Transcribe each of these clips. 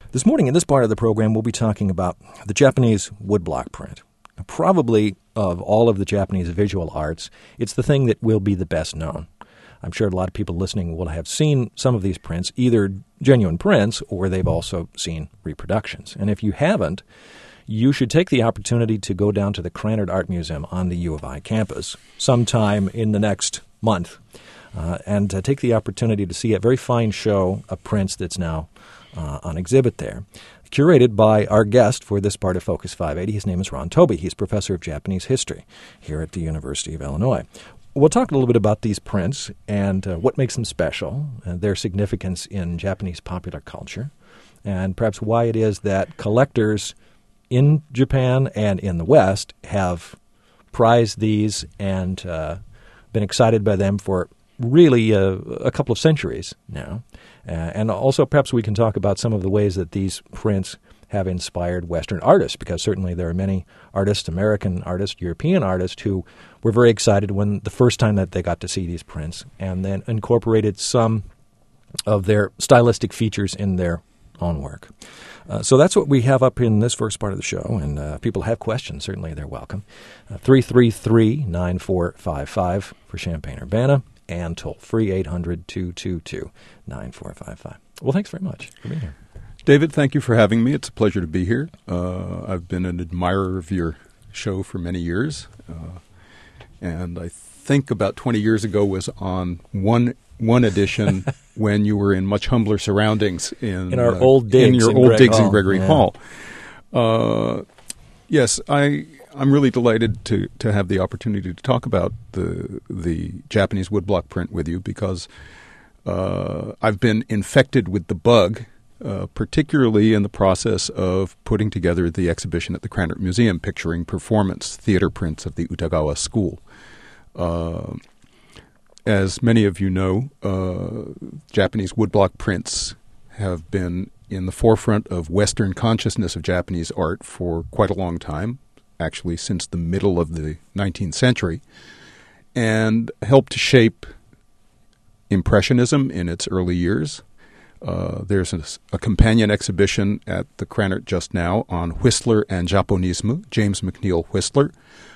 This morning in this part of the program, we'll be talking about the Japanese woodblock print. Probably of all of the Japanese visual arts, it's the thing that will be the best known. I'm sure a lot of people listening will have seen some of these prints, either genuine prints or they've also seen reproductions. And if you haven't, you should take the opportunity to go down to the Krannert Art Museum on the U of I campus sometime in the next month and take the opportunity to see a very fine show of prints that's now on exhibit there, curated by our guest for this part of Focus 580. His name is Ron Toby. He's professor of Japanese history here at the University of Illinois. We'll talk a little bit about these prints and what makes them special, their significance in Japanese popular culture, and perhaps why it is that collectors in Japan and in the West have prized these and been excited by them for really a couple of centuries now. And also perhaps we can talk about some of the ways that these prints have inspired Western artists, because certainly there are many artists, American artists, European artists, who were very excited when the first time that they got to see these prints and then incorporated some of their stylistic features in their own work. So that's what we have up in this first part of the show, and if people have questions, certainly they're welcome. 333-9455 for Champaign-Urbana, and toll-free 800-222-9455. Well, thanks very much for being here. David, thank you for having me. It's a pleasure to be here. I've been an admirer of your show for many years, and I think about 20 years ago was on one edition when you were in much humbler surroundings in our old digs in Gregory Hall. Yes, I'm really delighted to have the opportunity to talk about the Japanese woodblock print with you, because I've been infected with the bug, particularly in the process of putting together the exhibition at the Krannert Museum picturing performance theater prints of the Utagawa School. As many of you know, Japanese woodblock prints have been in the forefront of Western consciousness of Japanese art for quite a long time, actually since the middle of the 19th century, and helped to shape Impressionism in its early years. There's a companion exhibition at the Krannert just now on Whistler and Japonisme. James McNeill Whistler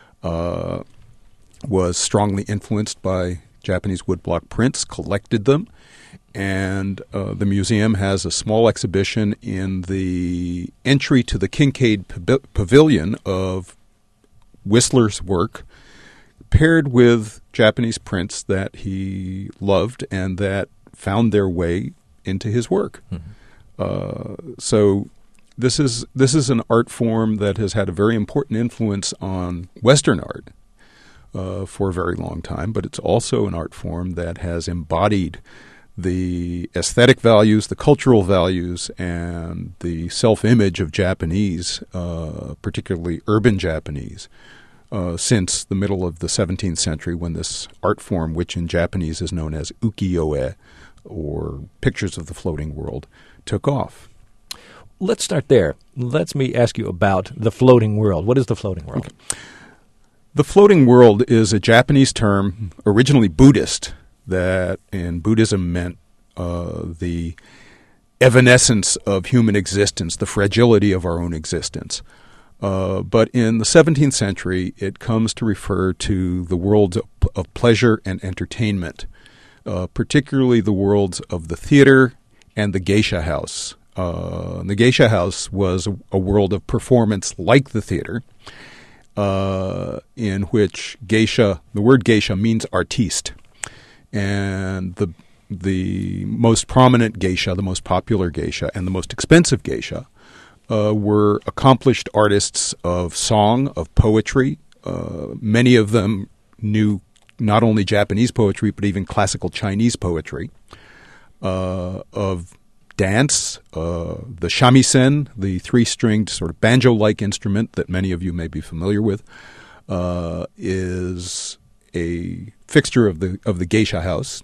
was strongly influenced by Japanese woodblock prints, collected them, and the museum has a small exhibition in the entry to the Kincaid Pavilion of Whistler's work, paired with Japanese prints that he loved and that found their way into his work. Mm-hmm. So this is an art form that has had a very important influence on Western art for a very long time, but it's also an art form that has embodied the aesthetic values, the cultural values, and the self-image of Japanese, particularly urban Japanese, since the middle of the 17th century, when this art form, which in Japanese is known as ukiyo-e, or pictures of the floating world, took off. Let's start there. Let me ask you about the floating world. What is the floating world? Okay. The floating world is a Japanese term, originally Buddhist, that in Buddhism meant the evanescence of human existence, the fragility of our own existence. But in the 17th century, it comes to refer to the worlds of pleasure and entertainment, particularly the worlds of the theater and the geisha house. The geisha house was a world of performance like the theater, in which geisha, the word geisha means artiste. And the most prominent geisha, the most popular geisha, and the most expensive geisha were accomplished artists of song, of poetry. Many of them knew not only Japanese poetry, but even classical Chinese poetry, of dance, the shamisen, the three-stringed sort of banjo-like instrument that many of you may be familiar with, is a fixture of the geisha house.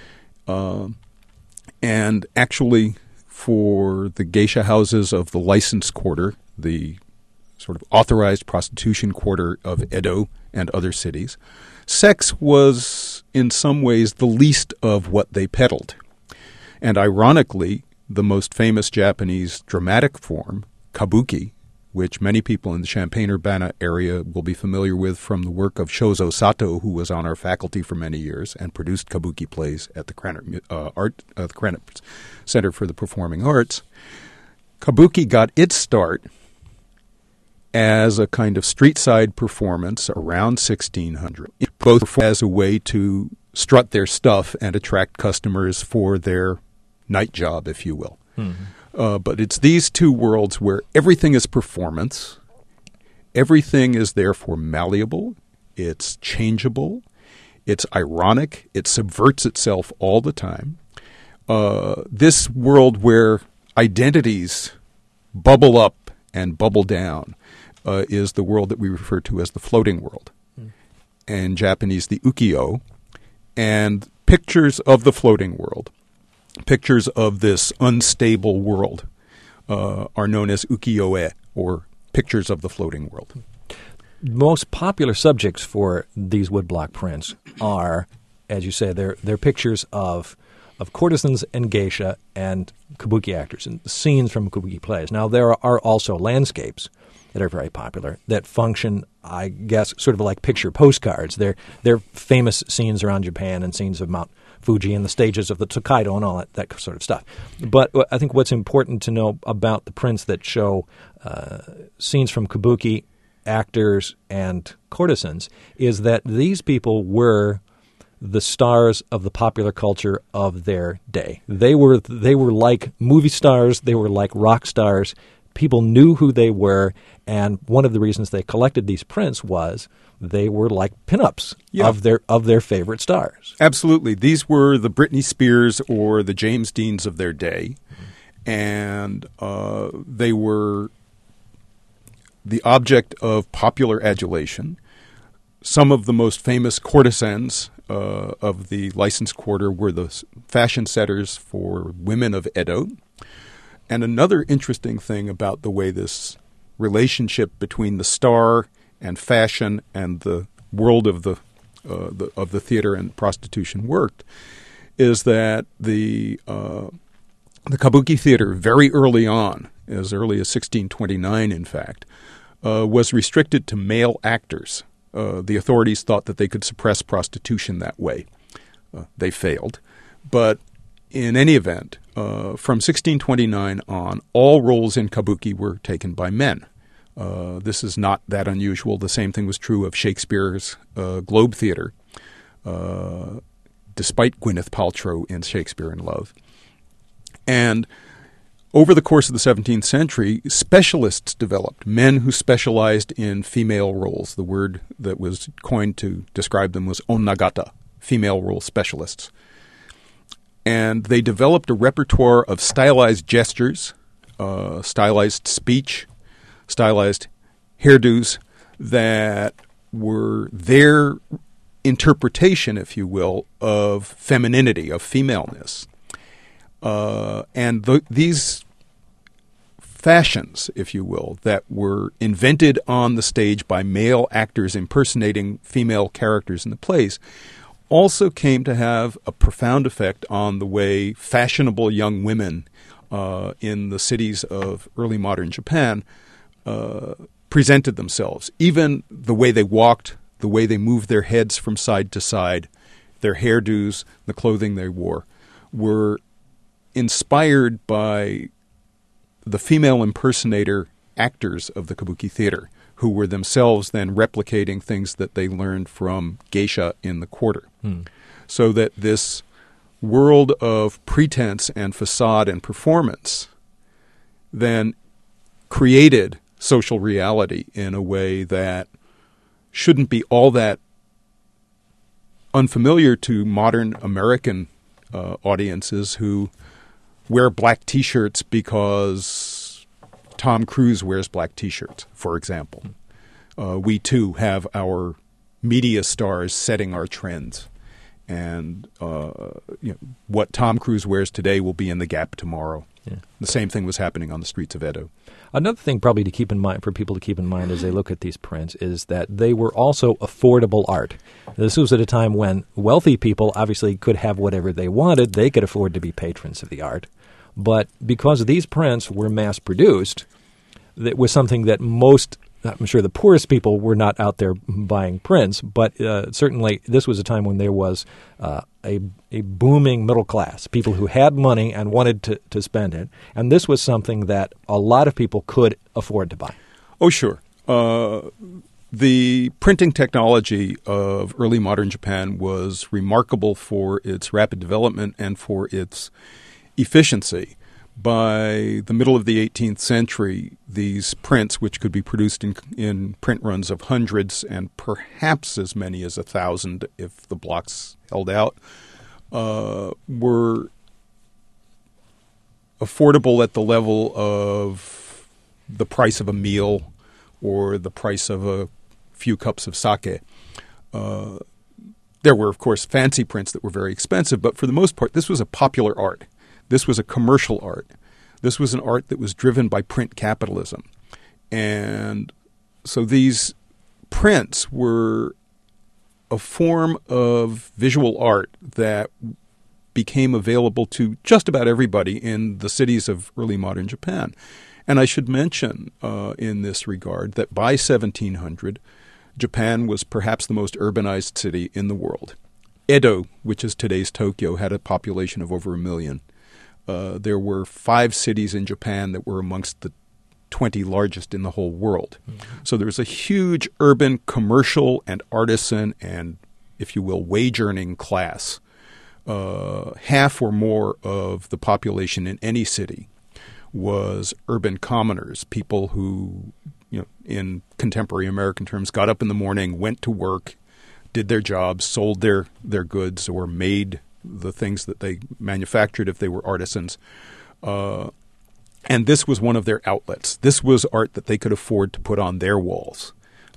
And actually, for the geisha houses of the licensed quarter, the sort of authorized prostitution quarter of Edo and other cities, sex was in some ways the least of what they peddled. And ironically, the most famous Japanese dramatic form, kabuki, which many people in the Champaign-Urbana area will be familiar with from the work of Shozo Sato, who was on our faculty for many years and produced kabuki plays at the Krannert Center for the Performing Arts. Kabuki got its start as a kind of street-side performance around 1600, both as a way to strut their stuff and attract customers for their night job, if you will. Mm-hmm. But it's these two worlds where everything is performance, everything is therefore malleable, it's changeable, it's ironic, it subverts itself all the time. This world where identities bubble up and bubble down is the world that we refer to as the floating world. In Japanese, the ukiyo. And pictures of the floating world, pictures of this unstable world, are known as ukiyo-e, or pictures of the floating world. Most popular subjects for these woodblock prints are, as you say, they're pictures of courtesans and geisha and kabuki actors and scenes from kabuki plays. Now, there are also landscapes that are very popular that function, I guess, sort of like picture postcards. They're famous scenes around Japan and scenes of Mount Fuji and the stages of the Tokaido and all that sort of stuff. But I think what's important to know about the prints that show scenes from kabuki actors and courtesans is that these people were the stars of the popular culture of their day. They were like movie stars. They were like rock stars. People knew who they were, and one of the reasons they collected these prints was they were like pinups of their favorite stars. Absolutely. These were the Britney Spears or the James Deans of their day, and they were the object of popular adulation. Some of the most famous courtesans of the licensed quarter were the fashion setters for women of Edo. And another interesting thing about the way this relationship between the star and fashion and the world of the theater and prostitution worked is that the kabuki theater very early on, as early as 1629 in fact, was restricted to male actors. The authorities thought that they could suppress prostitution that way. They failed. But in any event, from 1629 on, all roles in kabuki were taken by men. This is not that unusual. The same thing was true of Shakespeare's Globe Theatre, despite Gwyneth Paltrow in Shakespeare in Love. And over the course of the 17th century, specialists developed, men who specialized in female roles. The word that was coined to describe them was onnagata, female role specialists. And they developed a repertoire of stylized gestures, stylized speech, stylized hairdos that were their interpretation, if you will, of femininity, of femaleness. And these fashions, if you will, that were invented on the stage by male actors impersonating female characters in the plays also came to have a profound effect on the way fashionable young women in the cities of early modern Japan presented themselves. Even the way they walked, the way they moved their heads from side to side, their hairdos, the clothing they wore, were inspired by the female impersonator actors of the kabuki theater, who were themselves then replicating things that they learned from geisha in the quarter. So that this world of pretense and facade and performance then created social reality in a way that shouldn't be all that unfamiliar to modern American audiences who wear black T-shirts because Tom Cruise wears black T-shirts, for example. We, too, have our media stars setting our trends. And what Tom Cruise wears today will be in the Gap tomorrow. Yeah. The same thing was happening on the streets of Edo. Another thing probably to keep in mind, for people to keep in mind as they look at these prints, is that they were also affordable art. This was at a time when wealthy people obviously could have whatever they wanted. They could afford to be patrons of the art. But because these prints were mass-produced, that was something that most, I'm sure the poorest people were not out there buying prints, but certainly this was a time when there was a booming middle class, people who had money and wanted to spend it. And this was something that a lot of people could afford to buy. Oh, sure. The printing technology of early modern Japan was remarkable for its rapid development and for its efficiency. By the middle of the 18th century, these prints, which could be produced in print runs of hundreds and perhaps as many as 1,000 if the blocks held out, were affordable at the level of the price of a meal or the price of a few cups of sake. There were, of course, fancy prints that were very expensive, but for the most part, this was a popular art. This was a commercial art. This was an art that was driven by print capitalism. And so these prints were a form of visual art that became available to just about everybody in the cities of early modern Japan. And I should mention in this regard that by 1700, Japan was perhaps the most urbanized city in the world. Edo, which is today's Tokyo, had a population of over 1 million. There were 5 cities in Japan that were amongst the 20 largest in the whole world. Mm-hmm. So there was a huge urban, commercial, and artisan and, if you will, wage-earning class. Half or more of the population in any city was urban commoners, people who, in contemporary American terms, got up in the morning, went to work, did their jobs, sold their goods, or made the things that they manufactured if they were artisans. And this was one of their outlets. This was art that they could afford to put on their walls.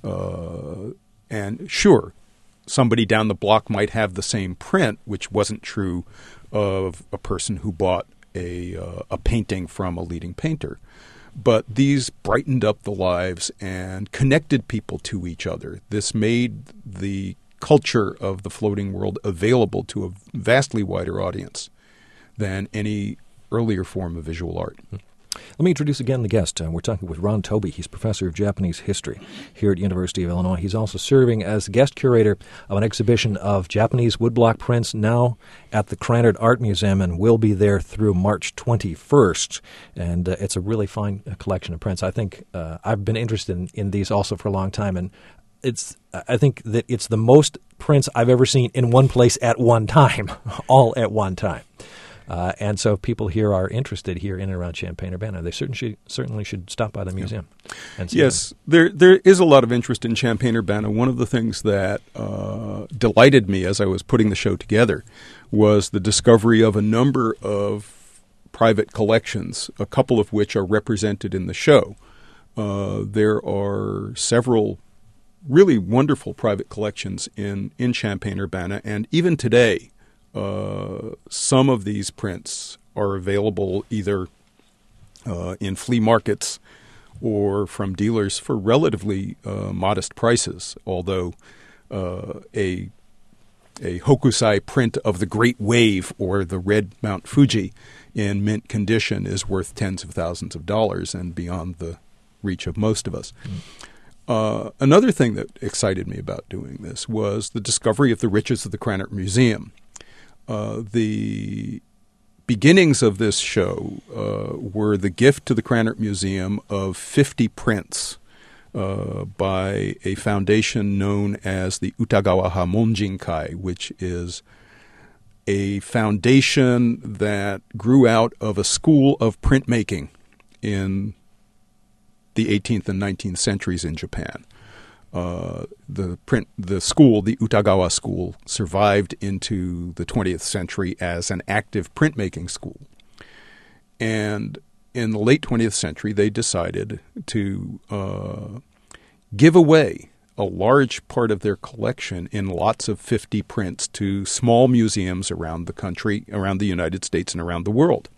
And sure, somebody down the block might have the same print, which wasn't true of a person who bought a painting from a leading painter. But these brightened up the lives and connected people to each other. This made the culture of the floating world available to a vastly wider audience than any earlier form of visual art. Let me introduce again the guest. We're talking with Ron Toby. He's professor of Japanese history here at the University of Illinois. He's also serving as guest curator of an exhibition of Japanese woodblock prints now at the Krannert Art Museum and will be there through March 21st. And it's a really fine collection of prints. I think I've been interested in these also for a long time, and I think that it's the most prints I've ever seen in one place at one time, all at one time. And so if people here are interested here in and around Champaign-Urbana, they certainly should stop by the museum. And see yes, there is a lot of interest in Champaign-Urbana. One of the things that delighted me as I was putting the show together was the discovery of a number of private collections, a couple of which are represented in the show. There are several really wonderful private collections in Champaign-Urbana, and even today, some of these prints are available either in flea markets or from dealers for relatively modest prices, although a Hokusai print of the Great Wave or the Red Mount Fuji in mint condition is worth tens of thousands of dollars and beyond the reach of most of us. Another thing that excited me about doing this was the discovery of the riches of the Krannert Museum. The beginnings of this show were the gift to the Krannert Museum of 50 prints by a foundation known as the Utagawa Monjinkai, which is a foundation that grew out of a school of printmaking in the 18th and 19th centuries in Japan. The school, the Utagawa School, survived into the 20th century as an active printmaking school. And in the late 20th century, they decided to give away a large part of their collection in lots of 50 prints to small museums around the country, around the United States, and around the world.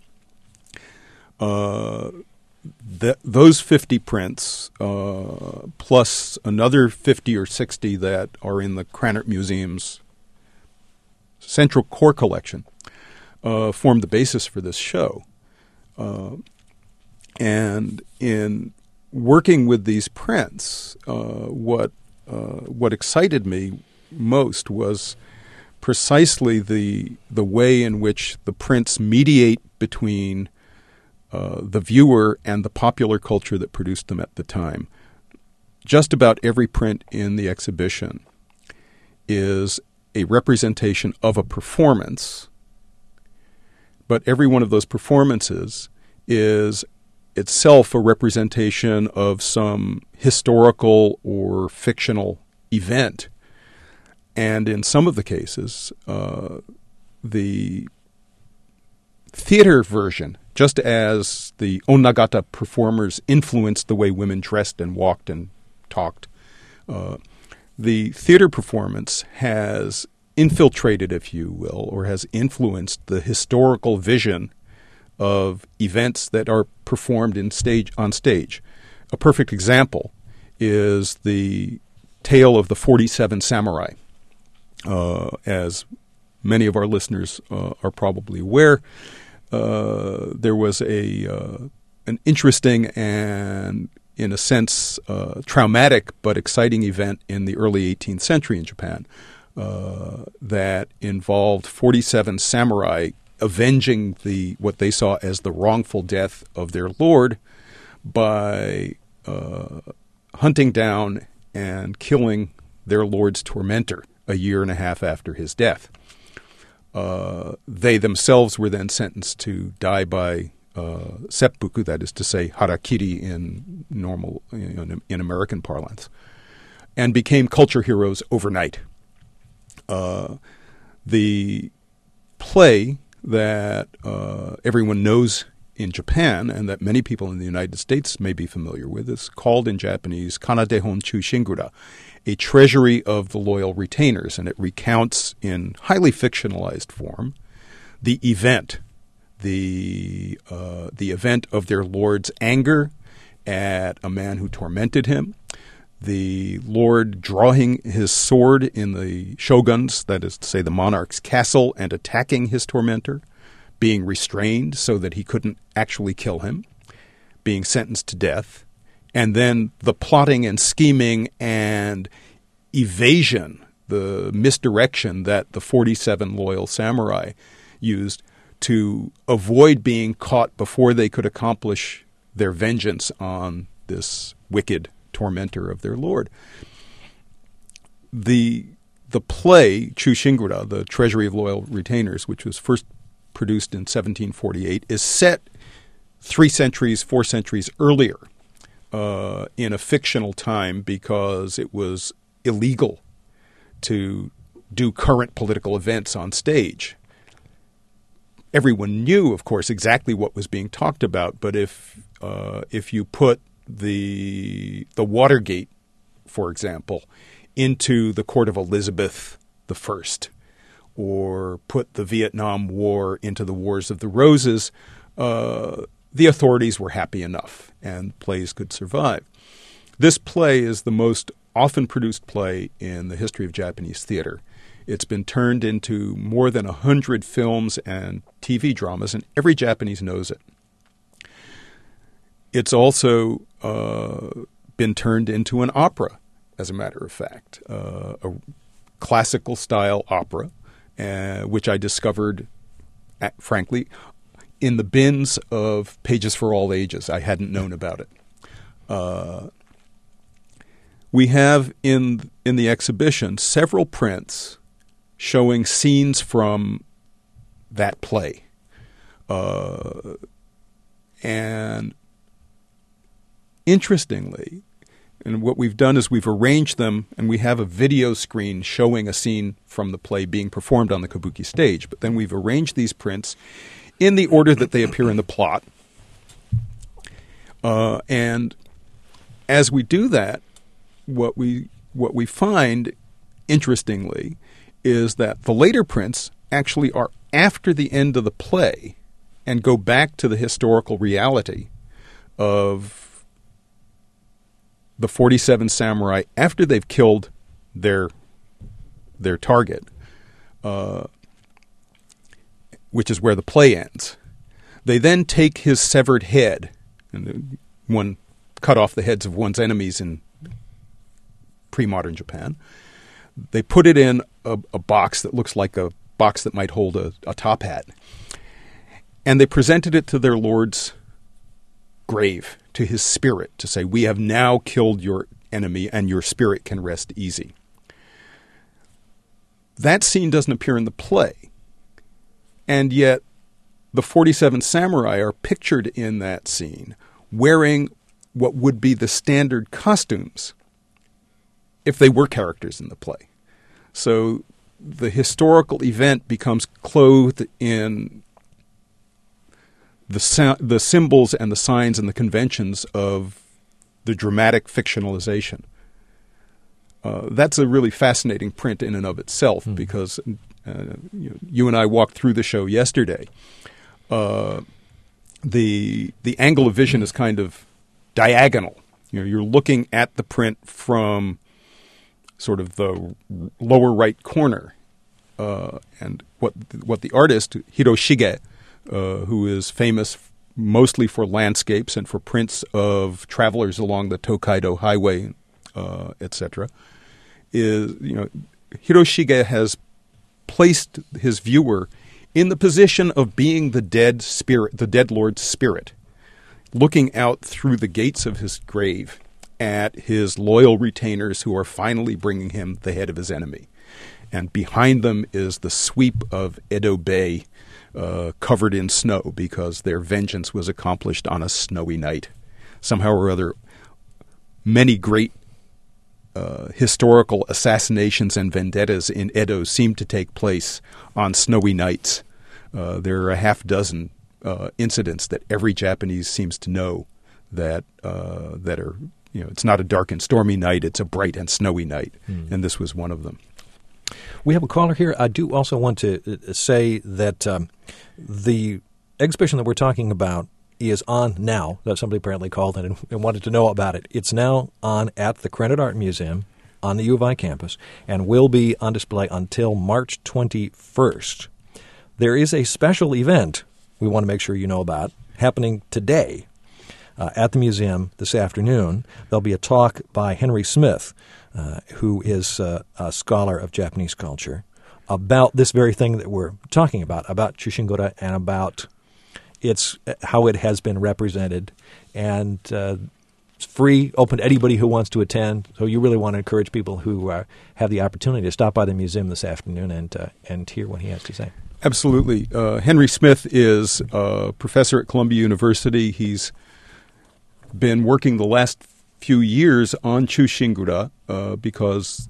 Those 50 prints, plus another 50 or 60 that are in the Krannert Museum's central core collection, formed the basis for this show. And in working with these prints, what excited me most was precisely the way in which the prints mediate between the viewer and the popular culture that produced them at the time. Just about every print in the exhibition is a representation of a performance, but every one of those performances is itself a representation of some historical or fictional event. And in some of the cases, the theater version, just as the Onnagata performers influenced the way women dressed and walked and talked, the theater performance has infiltrated, if you will, or has influenced the historical vision of events that are performed on stage. A perfect example is the tale of the 47 Samurai. As many of our listeners are probably aware, there was an interesting and, in a sense, traumatic but exciting event in the early 18th century in Japan that involved 47 samurai avenging what they saw as the wrongful death of their lord by hunting down and killing their lord's tormentor a year and a half after his death. They themselves were then sentenced to die by seppuku, that is to say, harakiri in normal in American parlance, and became culture heroes overnight. The play that everyone knows in Japan and that many people in the United States may be familiar with is called in Japanese Kanadehon Chushingura, a treasury of the loyal retainers, and it recounts in highly fictionalized form the event of their lord's anger at a man who tormented him, the lord drawing his sword in the shogun's, that is to say the monarch's castle, and attacking his tormentor, being restrained so that he couldn't actually kill him, being sentenced to death, and then the plotting and scheming and evasion, the misdirection that the 47 loyal samurai used to avoid being caught before they could accomplish their vengeance on this wicked tormentor of their lord. The play, Chushingura, the Treasury of Loyal Retainers, which was first produced in 1748, is set 4 centuries earlier in a fictional time because it was illegal to do current political events on stage. Everyone knew, of course, exactly what was being talked about, but if you put the Watergate, for example, into the court of Elizabeth I, or put the Vietnam War into the Wars of the Roses, the authorities were happy enough and plays could survive. This play is the most often produced play in the history of Japanese theater. It's been turned into more than 100 films and TV dramas, and every Japanese knows it. It's also been turned into an opera, as a matter of fact, a classical-style opera, which I discovered, frankly, in the bins of Pages for All Ages. I hadn't known about it. We have in the exhibition several prints showing scenes from that play. And interestingly, and what we've done is we've arranged them, and we have a video screen showing a scene from the play being performed on the kabuki stage. But then we've arranged these prints in the order that they appear in the plot. And as we do that, what we find, interestingly, is that the later prints actually are after the end of the play and go back to the historical reality of the 47 samurai after they've killed their target, which is where the play ends. They then take his severed head, and one cut off the heads of one's enemies in pre-modern Japan. They put it in a box that looks like a box that might hold a top hat. And they presented it to their lord's grave, to his spirit, to say, we have now killed your enemy and your spirit can rest easy. That scene doesn't appear in the play. And yet the 47 samurai are pictured in that scene wearing what would be the standard costumes if they were characters in the play. So the historical event becomes clothed in the symbols and the signs and the conventions of the dramatic fictionalization. That's a really fascinating print in and of itself, because you and I walked through the show yesterday. The angle of vision is kind of diagonal. You're looking at the print from sort of the lower right corner, and what the artist Hiroshige, who is famous mostly for landscapes and for prints of travelers along the Tokaido Highway, etc., is Hiroshige has placed his viewer in the position of being the dead spirit, the dead lord's spirit, looking out through the gates of his grave at his loyal retainers who are finally bringing him the head of his enemy. And behind them is the sweep of Edo Bay, covered in snow, because their vengeance was accomplished on a snowy night. Somehow or other, many great historical assassinations and vendettas in Edo seem to take place on snowy nights. There are a half dozen incidents that every Japanese seems to know that are, it's not a dark and stormy night, it's a bright and snowy night, and this was one of them. We have a caller here. I do also want to say that the exhibition that we're talking about is on now. That somebody apparently called in and wanted to know about it. It's now on at the Krannert Art Museum on the U of I campus and will be on display until March 21st. There is a special event we want to make sure you know about happening today at the museum this afternoon. There'll be a talk by Henry Smith, who is a scholar of Japanese culture, about this very thing that we're talking about Chushingura and about how it has been represented. And it's free, open to anybody who wants to attend. So you really want to encourage people who have the opportunity to stop by the museum this afternoon and hear what he has to say. Absolutely. Henry Smith is a professor at Columbia University. He's been working the last few years on Chushingura because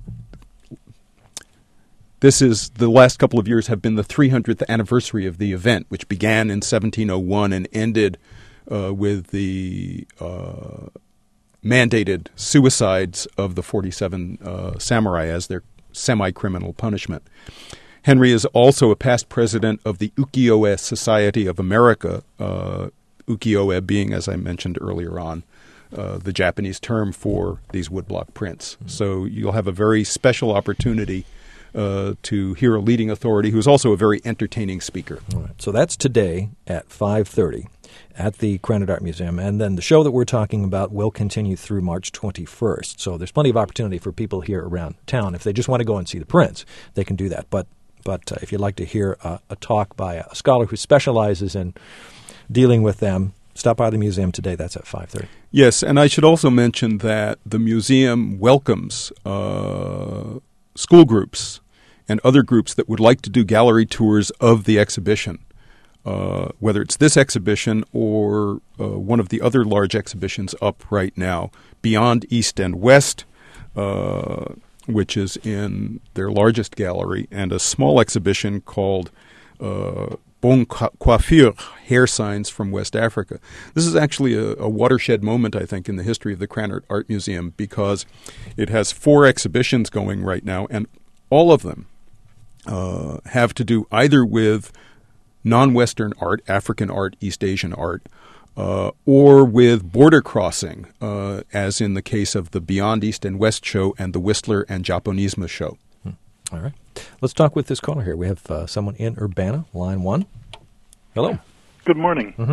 the last couple of years have been the 300th anniversary of the event, which began in 1701 and ended with the mandated suicides of the 47 samurai as their semi-criminal punishment. Henry is also a past president of the Ukiyo-e Society of America, ukiyo-e being, as I mentioned earlier on, the Japanese term for these woodblock prints. So you'll have a very special opportunity to hear a leading authority who's also a very entertaining speaker. All right. So that's today at 5:30 at the Krannert Art Museum. And then the show that we're talking about will continue through March 21st. So there's plenty of opportunity for people here around town. If they just want to go and see the prints, they can do that. But if you'd like to hear a talk by a scholar who specializes in dealing with them, stop by the museum today. That's at 5:30. Yes, and I should also mention that the museum welcomes school groups and other groups that would like to do gallery tours of the exhibition, whether it's this exhibition or one of the other large exhibitions up right now, Beyond East and West, which is in their largest gallery, and a small exhibition called Bon Coiffure, Hair Signs from West Africa. This is actually a watershed moment, I think, in the history of the Krannert Art Museum, because it has 4 exhibitions going right now, and all of them have to do either with non-Western art, African art, East Asian art, or with border crossing, as in the case of the Beyond East and West show and the Whistler and Japonismo show. All right. Let's talk with this caller here. We have someone in Urbana, line 1. Hello. Good morning. Mm-hmm.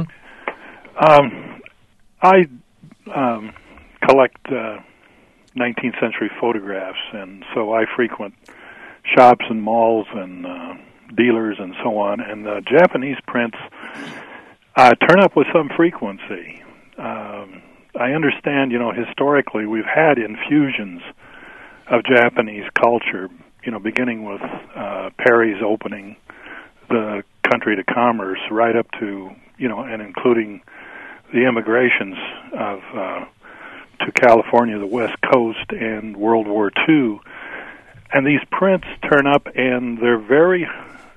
I collect 19th century photographs, and so I frequent shops and malls and dealers and so on, and the Japanese prints turn up with some frequency. I understand, historically we've had infusions of Japanese culture, beginning with Perry's opening the country to commerce right up to, and including the immigrations of to California, the West Coast, and World War II. And these prints turn up, and they're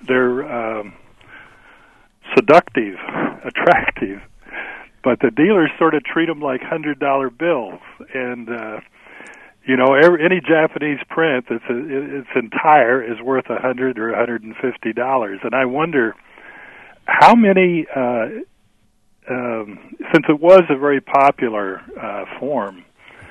seductive, attractive, but the dealers sort of treat them like $100 bills. And any Japanese print its entire is worth $100 or $150. And I wonder how many, since it was a very popular form,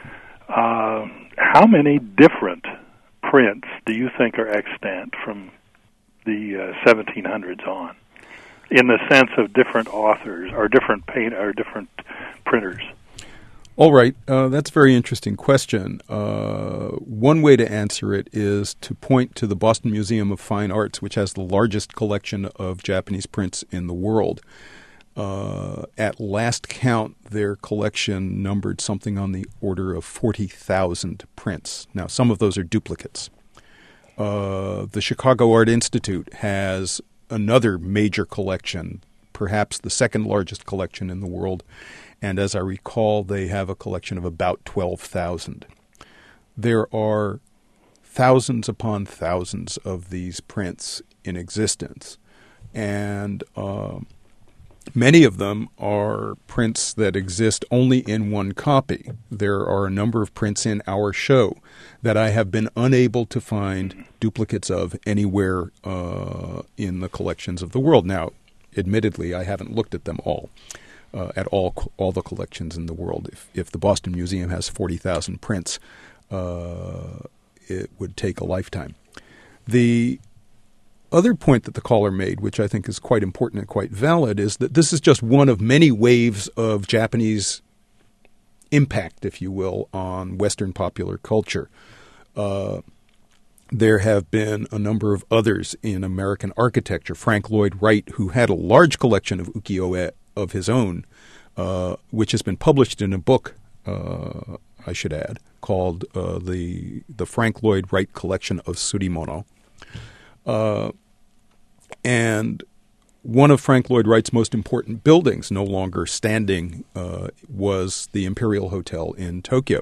how many different prints do you think are extant from the 1700s on, in the sense of different authors or different different printers? All right, that's a very interesting question. One way to answer it is to point to the Boston Museum of Fine Arts, which has the largest collection of Japanese prints in the world. At last count, their collection numbered something on the order of 40,000 prints. Now, some of those are duplicates. The Chicago Art Institute has another major collection, perhaps the second largest collection in the world, and as I recall, they have a collection of about 12,000. There are thousands upon thousands of these prints in existence, and many of them are prints that exist only in one copy. There are a number of prints in our show that I have been unable to find duplicates of anywhere in the collections of the world. Now, admittedly, I haven't looked at them all. At all the collections in the world. If the Boston Museum has 40,000 prints, it would take a lifetime. The other point that the caller made, which I think is quite important and quite valid, is that this is just one of many waves of Japanese impact, if you will, on Western popular culture. There have been a number of others in American architecture. Frank Lloyd Wright, who had a large collection of ukiyo-e of his own, which has been published in a book, I should add, called the Frank Lloyd Wright Collection of Surimono. And one of Frank Lloyd Wright's most important buildings, no longer standing, was the Imperial Hotel in Tokyo.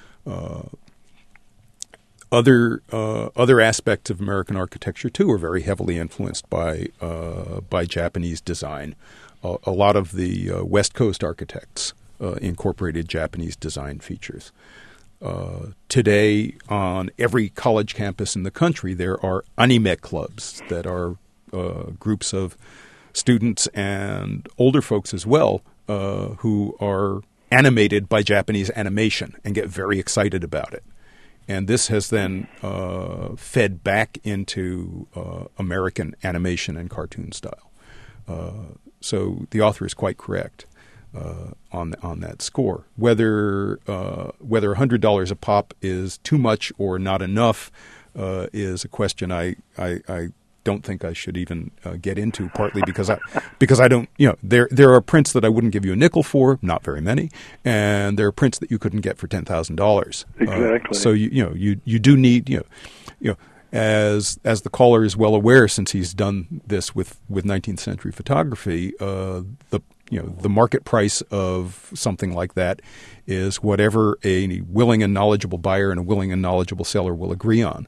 Other aspects of American architecture, too, are very heavily influenced by Japanese design. A lot of the West Coast architects incorporated Japanese design features. Today, on every college campus in the country, there are anime clubs that are groups of students and older folks as well who are animated by Japanese animation and get very excited about it. And this has then fed back into American animation and cartoon style. So the author is quite correct on that score. Whether $100 a pop is too much or not enough is a question I don't think I should even get into. Partly because I don't, there are prints that I wouldn't give you a nickel for, not very many, and there are prints that you couldn't get for $10,000. Exactly. So you do need As the caller is well aware, since he's done this with 19th century photography, the market price of something like that is whatever a willing and knowledgeable buyer and a willing and knowledgeable seller will agree on.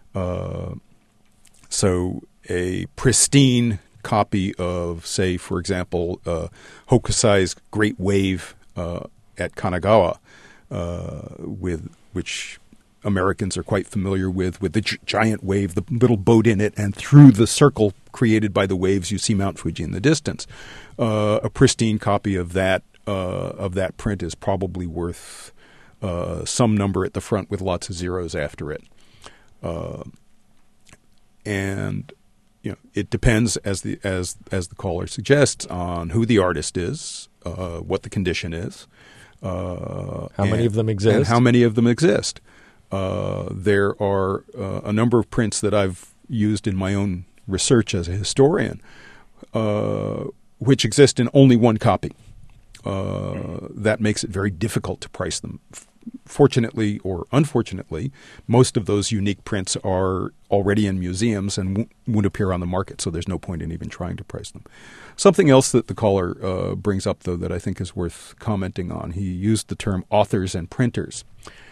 So a pristine copy of, say, for example, Hokusai's Great Wave at Kanagawa, with which Americans are quite familiar with the giant wave, the little boat in it, and through the circle created by the waves, you see Mount Fuji in the distance. A pristine copy of that print is probably worth some number at the front with lots of zeros after it. And it depends, as the caller suggests, on who the artist is, what the condition is, how many of them exist, and how many of them exist. There are a number of prints that I've used in my own research as a historian, which exist in only one copy. That makes it very difficult to price them. Fortunately or unfortunately, most of those unique prints are already in museums and won't appear on the market, so there's no point in even trying to price them. Something else that the caller brings up, though, that I think is worth commenting on, he used the term authors and printers.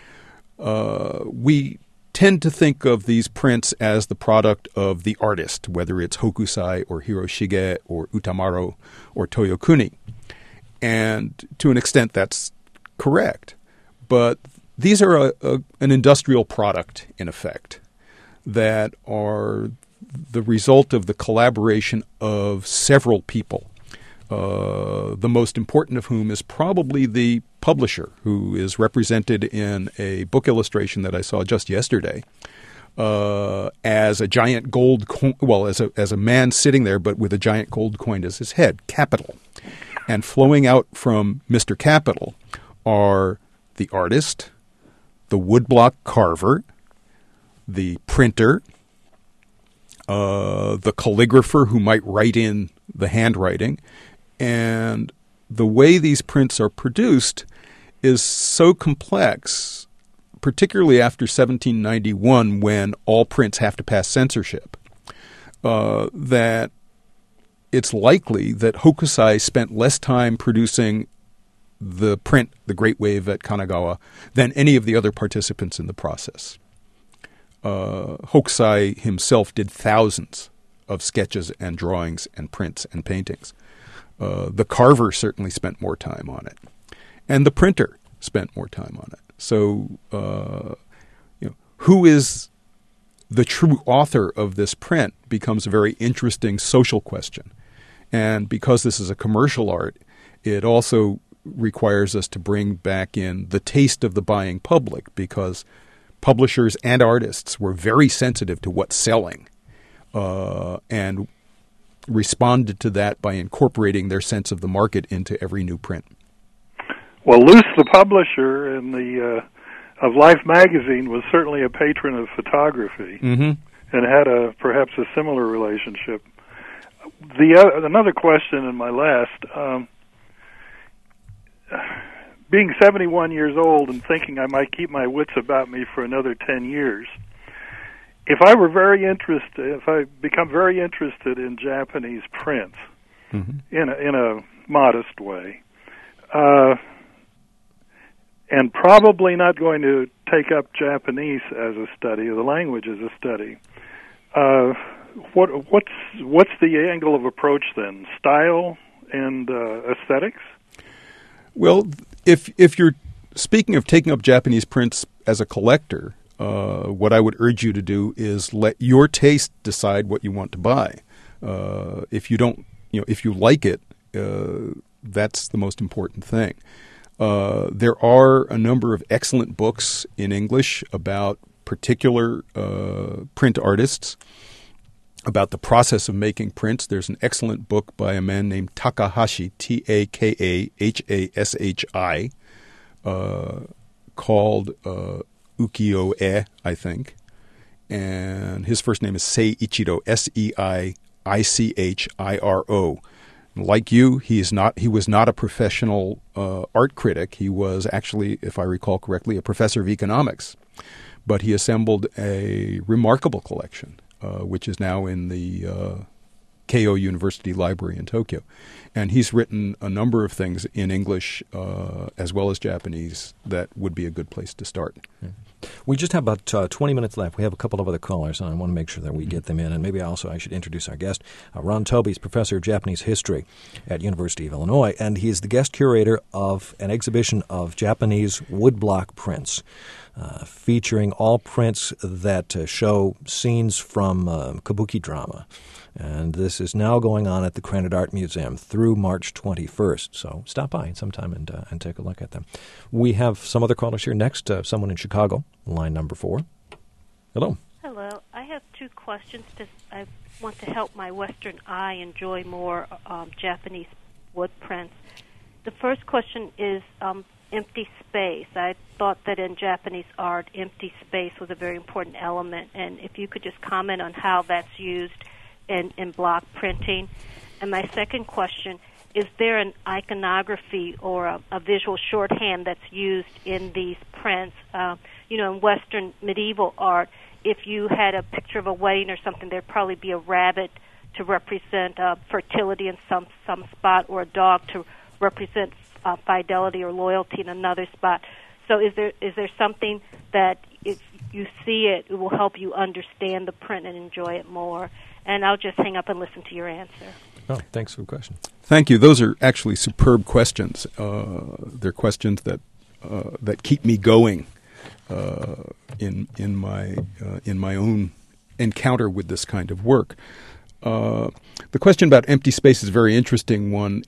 We tend to think of these prints as the product of the artist, whether it's Hokusai or Hiroshige or Utamaro or Toyokuni. And to an extent, that's correct. But these are an industrial product, in effect, that are the result of the collaboration of several people, the most important of whom is probably the publisher, who is represented in a book illustration that I saw just yesterday as a giant gold coin, as a man sitting there, but with a giant gold coin as his head, Capital. And flowing out from Mr. Capital are the artist, the woodblock carver, the printer, the calligrapher who might write in the handwriting. And the way these prints are produced is so complex, particularly after 1791, when all prints have to pass censorship, that it's likely that Hokusai spent less time producing the print, The Great Wave at Kanagawa, than any of the other participants in the process. Hokusai himself did thousands of sketches and drawings and prints and paintings. The carver certainly spent more time on it. And the printer spent more time on it. So, who is the true author of this print becomes a very interesting social question. And because this is a commercial art, it also requires us to bring back in the taste of the buying public, because publishers and artists were very sensitive to what's selling and responded to that by incorporating their sense of the market into every new print. Well, Luce, the publisher of Life magazine, was certainly a patron of photography, and had perhaps a similar relationship. Another question, and my last, being 71 years old and thinking I might keep my wits about me for another 10 years, if I become very interested in Japanese prints in a modest way, and probably not going to take up Japanese as a study, or the language as a study, what's the angle of approach then? Style and aesthetics? Well, if you're speaking of taking up Japanese prints as a collector, what I would urge you to do is let your taste decide what you want to buy. If you don't, if you like it, that's the most important thing. There are a number of excellent books in English about particular print artists, about the process of making prints. There's an excellent book by a man named Takahashi, Takahashi, called Ukiyo-e, I think. And his first name is Seiichiro, Seiichiro. Like you, he was not a professional art critic. He was actually, if I recall correctly, a professor of economics. But he assembled a remarkable collection, which is now in the Keio University Library in Tokyo. And he's written a number of things in English as well as Japanese that would be a good place to start. We just have about 20 minutes left. We have a couple of other callers, and I want to make sure that we get them in. And maybe I should introduce our guest. Ron Tobey is professor of Japanese history at University of Illinois, and he is the guest curator of an exhibition of Japanese woodblock prints, featuring all prints that show scenes from kabuki drama. And this is now going on at the Krannert Art Museum through March 21st. So stop by sometime and take a look at them. We have some other callers here. Next, someone in Chicago, line number 4. Hello. Hello. I have two questions. I want to help my Western eye enjoy more Japanese wood prints. The first question is empty space. I thought that in Japanese art, empty space was a very important element, and if you could just comment on how that's used in block printing. And my second question, is there an iconography or a visual shorthand that's used in these prints? In Western medieval art, if you had a picture of a wedding or something, there'd probably be a rabbit to represent fertility in some spot, or a dog to represent fidelity or loyalty in another spot. So is there something that if you see it, it will help you understand the print and enjoy it more? And I'll just hang up and listen to your answer. Oh, thanks for the question. Thank you. Those are actually superb questions. They're questions that keep me going in my own encounter with this kind of work. The question about empty space is a very interesting one.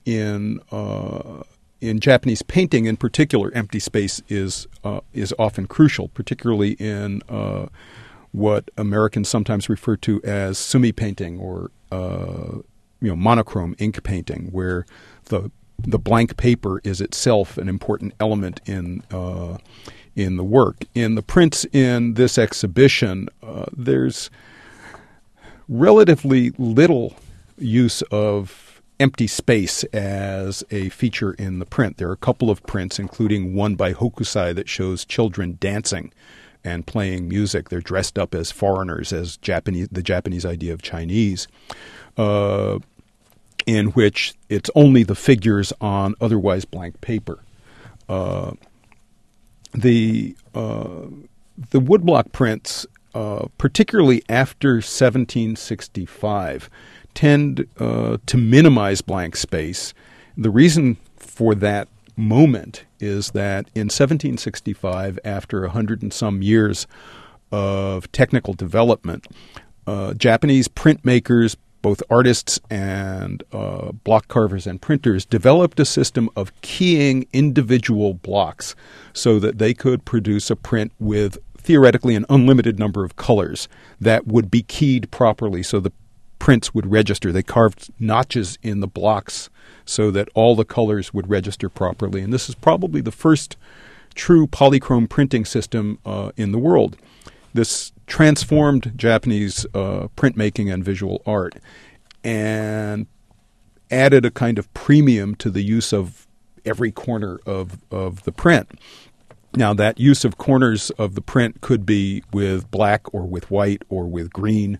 In Japanese painting, in particular, empty space is often crucial, particularly in what Americans sometimes refer to as sumi painting, or monochrome ink painting, where the blank paper is itself an important element in the work. In the prints in this exhibition, there's relatively little use of empty space as a feature in the print. There are a couple of prints, including one by Hokusai that shows children dancing and playing music. They're dressed up as foreigners, as the Japanese idea of Chinese, in which it's only the figures on otherwise blank paper. The woodblock prints, particularly after 1765, tend to minimize blank space. The reason for that moment is that in 1765, after 100 and some years of technical development, Japanese printmakers, both artists and block carvers and printers, developed a system of keying individual blocks so that they could produce a print with theoretically an unlimited number of colors that would be keyed properly so the prints would register. They carved notches in the blocks so that all the colors would register properly. And this is probably the first true polychrome printing system in the world. This transformed Japanese printmaking and visual art and added a kind of premium to the use of every corner of the print. Now, that use of corners of the print could be with black or with white or with green,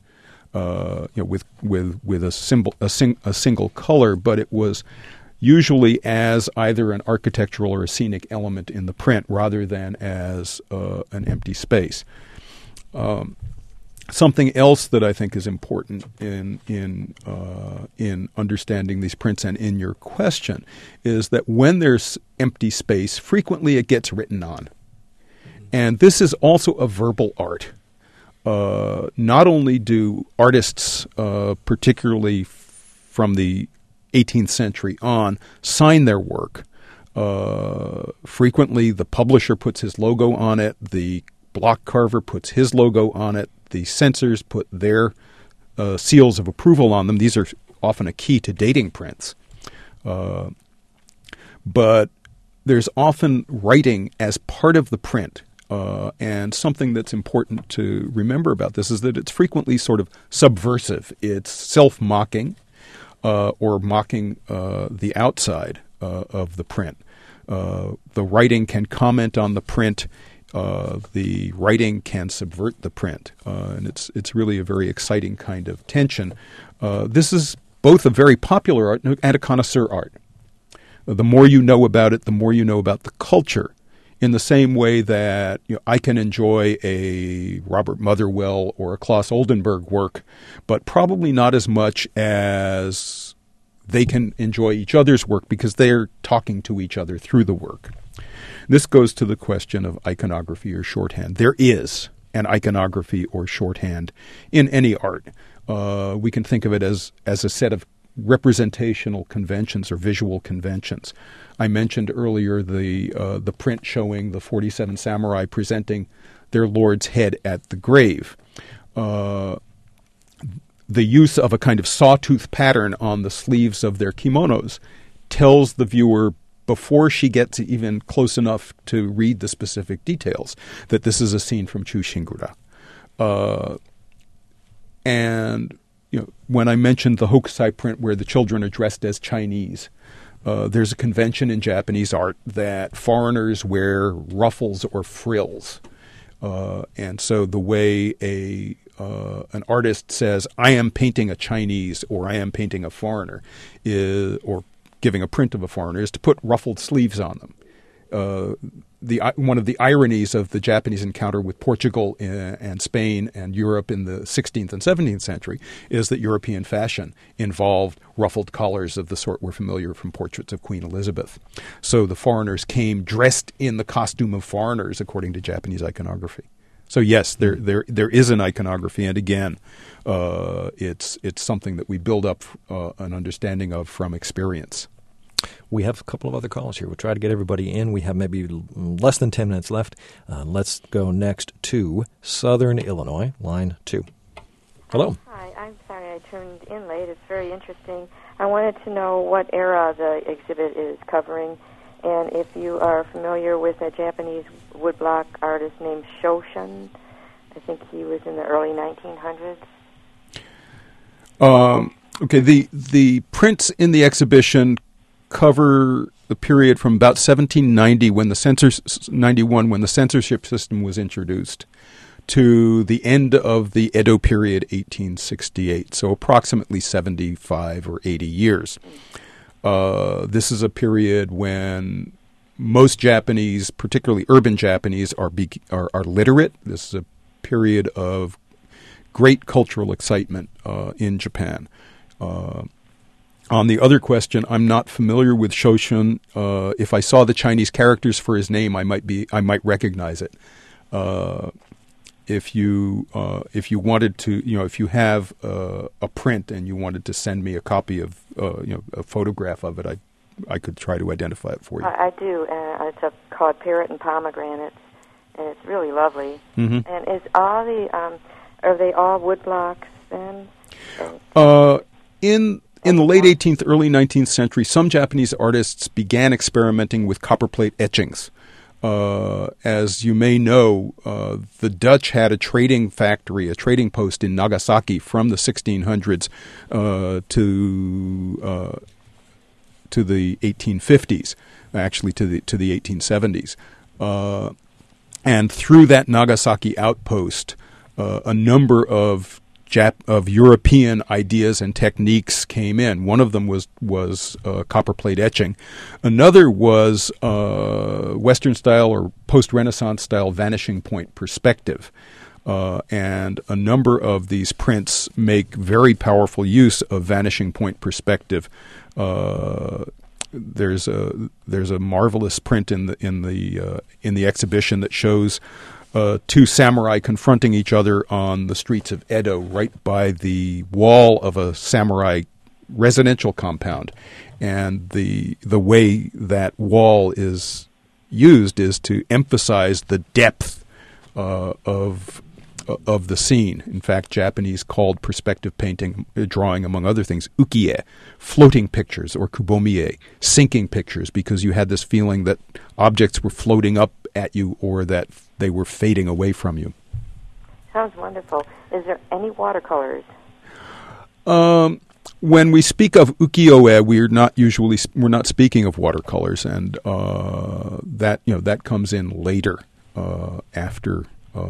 with a single color, but it was usually as either an architectural or a scenic element in the print rather than as an empty space. Something else that I think is important in understanding these prints and in your question is that when there's empty space, frequently it gets written on. And this is also a verbal art. Not only do artists, particularly from the 18th century on, sign their work. Frequently the publisher puts his logo on it, the block carver puts his logo on it, the censors put their seals of approval on them. These are often a key to dating prints. But there's often writing as part of the print. And something that's important to remember about this is that it's frequently sort of subversive. It's self-mocking or mocking the outside of the print. The writing can comment on the print. The writing can subvert the print. And it's really a very exciting kind of tension. This is both a very popular art and a connoisseur art. The more you know about it, the more you know about the culture. In the same way that I can enjoy a Robert Motherwell or a Claes Oldenburg work, but probably not as much as they can enjoy each other's work because they're talking to each other through the work. This goes to the question of iconography or shorthand. There is an iconography or shorthand in any art. We can think of it as a set of representational conventions or visual conventions. I mentioned earlier the print showing the 47 samurai presenting their lord's head at the grave. the use of a kind of sawtooth pattern on the sleeves of their kimonos tells the viewer before she gets even close enough to read the specific details that this is a scene from Chu Shingura. And when I mentioned the Hokusai print where the children are dressed as Chinese, there's a convention in Japanese art that foreigners wear ruffles or frills. And so the way an artist says, I am painting a Chinese or I am painting a foreigner, or giving a print of a foreigner, is to put ruffled sleeves on them. One of the ironies of the Japanese encounter with Portugal and Spain and Europe in the 16th and 17th century is that European fashion involved ruffled collars of the sort we're familiar from portraits of Queen Elizabeth. So the foreigners came dressed in the costume of foreigners, according to Japanese iconography. So yes, there is an iconography, and again, it's something that we build up an understanding of from experience. We have a couple of other calls here. We'll try to get everybody in. We have maybe less than 10 minutes left. Let's go next to Southern Illinois, line 2. Hello. Hi, I'm sorry I turned in late. It's very interesting. I wanted to know what era the exhibit is covering, and if you are familiar with a Japanese woodblock artist named Shoshin. I think he was in the early 1900s. Okay, the prints in the exhibition cover the period from about 1790 when the censorship system was introduced to the end of the Edo period, 1868. So approximately 75 or 80 years. This is a period when most Japanese, particularly urban Japanese, are literate. This is a period of great cultural excitement in Japan. On the other question, I'm not familiar with Shoshin. If I saw the Chinese characters for his name, I might recognize it. If you wanted to, if you have a print and you wanted to send me a copy of, a photograph of it, I could try to identify it for you. I do. It's called Parrot and Pomegranates, and it's really lovely. Mm-hmm. And are they all woodblocks then? In the late 18th, early 19th century, some Japanese artists began experimenting with copperplate etchings. As you may know, the Dutch had a trading factory, a trading post in Nagasaki from the 1600s to the 1850s, actually to the 1870s. And through that Nagasaki outpost, a number of European ideas and techniques came in. One of them was copperplate etching. Another was Western style or post-Renaissance style vanishing point perspective. And a number of these prints make very powerful use of vanishing point perspective. There's a marvelous print in the exhibition that shows two samurai confronting each other on the streets of Edo, right by the wall of a samurai residential compound. And the way that wall is used is to emphasize the depth of the scene. In fact, Japanese called perspective painting, drawing, among other things, ukie, floating pictures, or kubomie, sinking pictures, because you had this feeling that objects were floating up at you or that they were fading away from you. Sounds wonderful. Is there any watercolors? When we speak of ukiyo-e, we're not speaking of watercolors, and that comes in later after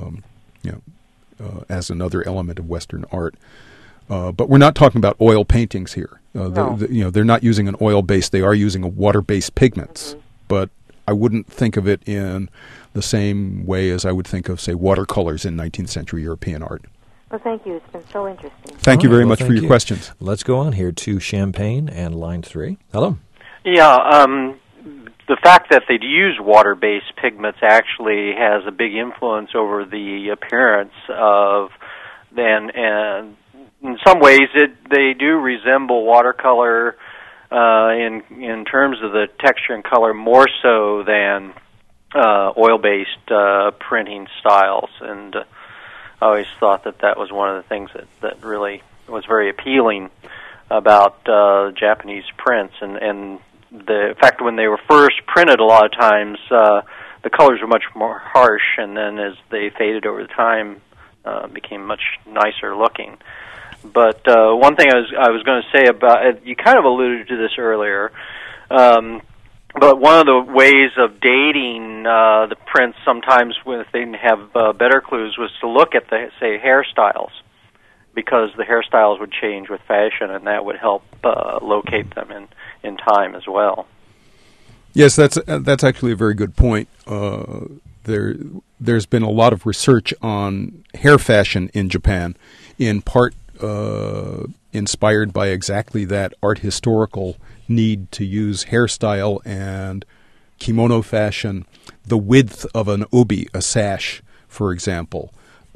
as another element of Western art. But we're not talking about oil paintings here. No. They're not using an oil base; they are using a water-based pigments. Mm-hmm. But I wouldn't think of it in the same way as I would think of, say, watercolors in 19th century European art. Well, thank you. It's been so interesting. Thank you very much for your questions. Let's go on here to Champaign and line 3. Hello. Yeah, the fact that they use water-based pigments actually has a big influence over the appearance of them, and in some ways they do resemble watercolor in terms of the texture and color more so than oil-based printing styles, and I always thought that was one of the things that really was very appealing about Japanese prints, and the fact when they were first printed, a lot of times the colors were much more harsh, and then as they faded over time, became much nicer looking. But one thing I was going to say about it, you kind of alluded to this earlier, but one of the ways of dating the prints sometimes if they didn't have better clues was to look at the, say, hairstyles, because the hairstyles would change with fashion, and that would help locate them in time as well. Yes, that's actually a very good point. There's been a lot of research on hair fashion in Japan, in part inspired by exactly that art historical need to use hairstyle and kimono fashion. The width of an obi, a sash, for example,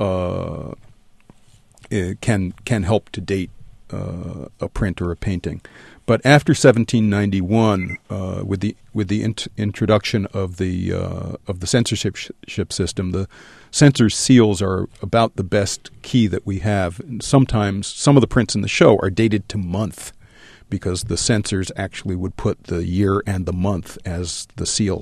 it can help to date a print or a painting. But after 1791, with the introduction of the censorship system, the censor seals are about the best key that we have. And sometimes some of the prints in the show are dated to month, because the censors actually would put the year and the month as the seal.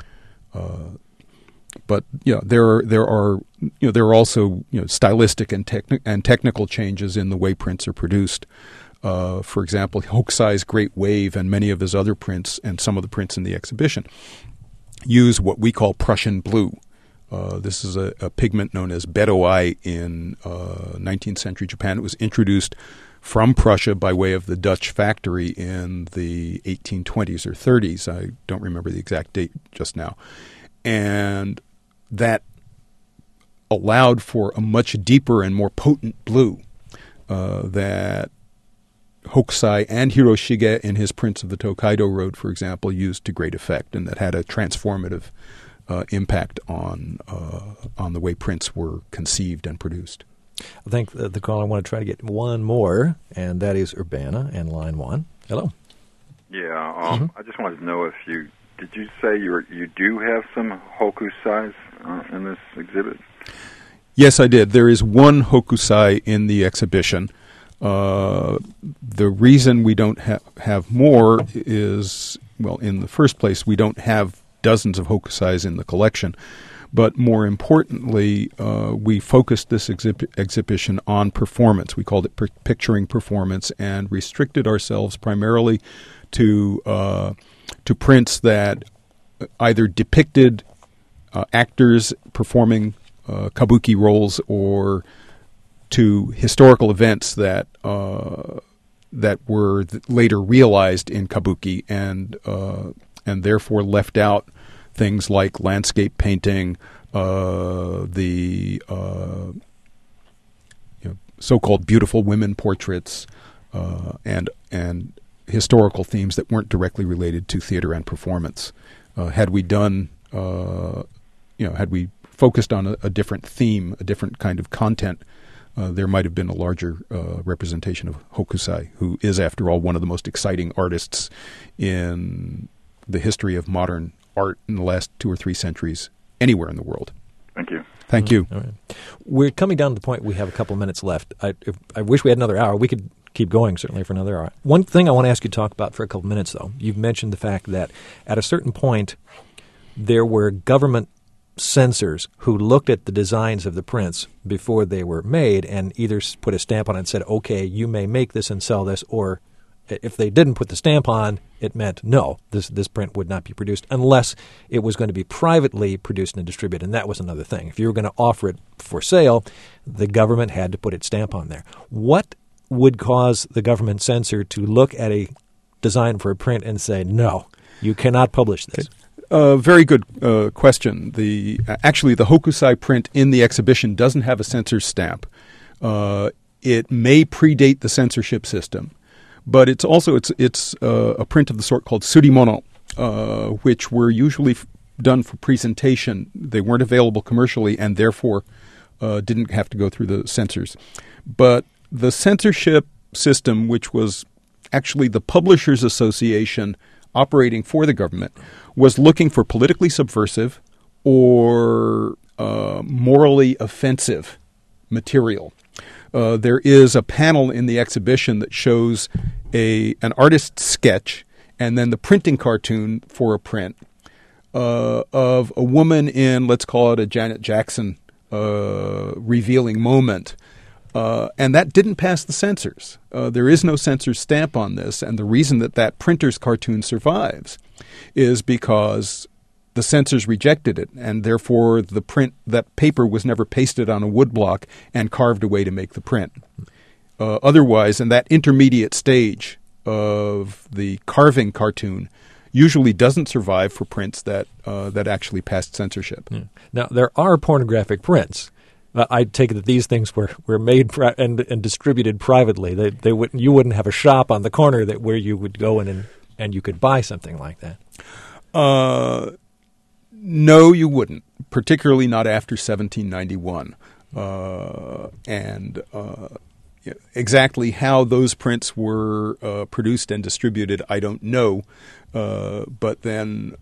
But there are also stylistic and technical changes in the way prints are produced. For example, Hokusai's Great Wave and many of his other prints, and some of the prints in the exhibition, use what we call Prussian blue. This is a pigment known as Bedouai in 19th century Japan. It was introduced from Prussia by way of the Dutch factory in the 1820s or 30s. I don't remember the exact date just now. And that allowed for a much deeper and more potent blue that Hokusai and Hiroshige in his Prints of the Tokaido Road, for example, used to great effect, and that had a transformative impact on the way prints were conceived and produced. I think the call, I want to try to get one more, and that is Urbana and line 1. Hello. Yeah, I just wanted to know if did you say you do have some Hokusais in this exhibit? Yes, I did. There is one Hokusai in the exhibition. The reason we don't have more is, well, in the first place, we don't have dozens of Hokusais in the collection. But more importantly, we focused this exhibition on performance. We called it Picturing Performance, and restricted ourselves primarily to prints that either depicted actors performing kabuki roles, or to historical events that were later realized in kabuki, and therefore left out things like landscape painting, the so-called beautiful women portraits, and historical themes that weren't directly related to theater and performance. Had we done, had we focused on a different theme, a different kind of content, there might have been a larger representation of Hokusai, who is, after all, one of the most exciting artists in the history of modern art in the last 2 or 3 centuries anywhere in the world. Thank you. Thank you. All right. We're coming down to the point we have a couple of minutes left. I wish we had another hour. We could keep going, certainly, for another hour. One thing I want to ask you to talk about for a couple of minutes, though. You've mentioned the fact that at a certain point there were government censors who looked at the designs of the prints before they were made and either put a stamp on it and said, okay, you may make this and sell this, or if they didn't put the stamp on, it meant no, this print would not be produced unless it was going to be privately produced and distributed, and that was another thing. If you were going to offer it for sale, the government had to put its stamp on there. What would cause the government censor to look at a design for a print and say, no, you cannot publish this? Very good question. Actually, the Hokusai print in the exhibition doesn't have a censor stamp. It may predate the censorship system, but it's also a print of the sort called surimono, which were usually done for presentation. They weren't available commercially, and therefore didn't have to go through the censors. But the censorship system, which was actually the Publishers Association operating for the government, was looking for politically subversive or morally offensive material. there is a panel in the exhibition that shows an artist's sketch and then the printing cartoon for a print of a woman in, let's call it a Janet Jackson revealing moment. And that didn't pass the censors. There is no censor stamp on this, and the reason that printer's cartoon survives is because the censors rejected it, and therefore that paper was never pasted on a woodblock and carved away to make the print. Otherwise, in that intermediate stage of the carving cartoon, usually doesn't survive for prints that actually passed censorship. Yeah. Now, there are pornographic prints. I take it that these things were made and distributed privately. You wouldn't have a shop on the corner where you would go in and you could buy something like that. No, you wouldn't, particularly not after 1791. Exactly how those prints were produced and distributed, I don't know. But then,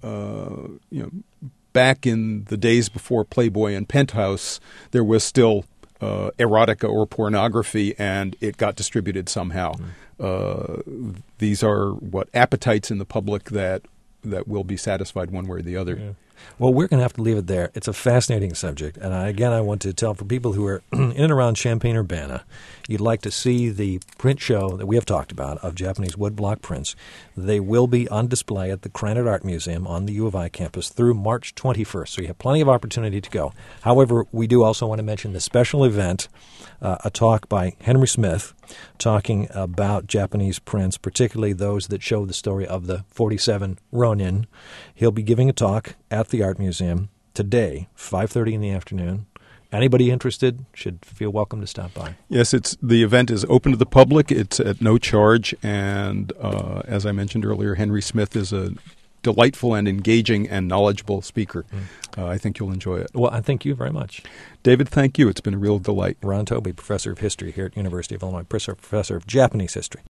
back in the days before Playboy and Penthouse, there was still erotica or pornography, and it got distributed somehow. These are appetites in the public that will be satisfied one way or the other. Yeah. Well, we're going to have to leave it there. It's a fascinating subject. And I want to tell for people who are in and around Champaign-Urbana, you'd like to see the print show that we have talked about of Japanese woodblock prints. They will be on display at the Krannert Art Museum on the U of I campus through March 21st. So you have plenty of opportunity to go. However, we do also want to mention the special event, a talk by Henry Smith talking about Japanese prints, particularly those that show the story of the 47 Ronin. He'll be giving a talk at the Art Museum today, 5:30 in the afternoon. Anybody interested should feel welcome to stop by. Yes, the event is open to the public. It's at no charge, and as I mentioned earlier, Henry Smith is a delightful and engaging and knowledgeable speaker. I think you'll enjoy it. Well, I thank you very much. David, thank you. It's been a real delight. Ron Toby, Professor of History here at University of Illinois, Professor of Japanese History.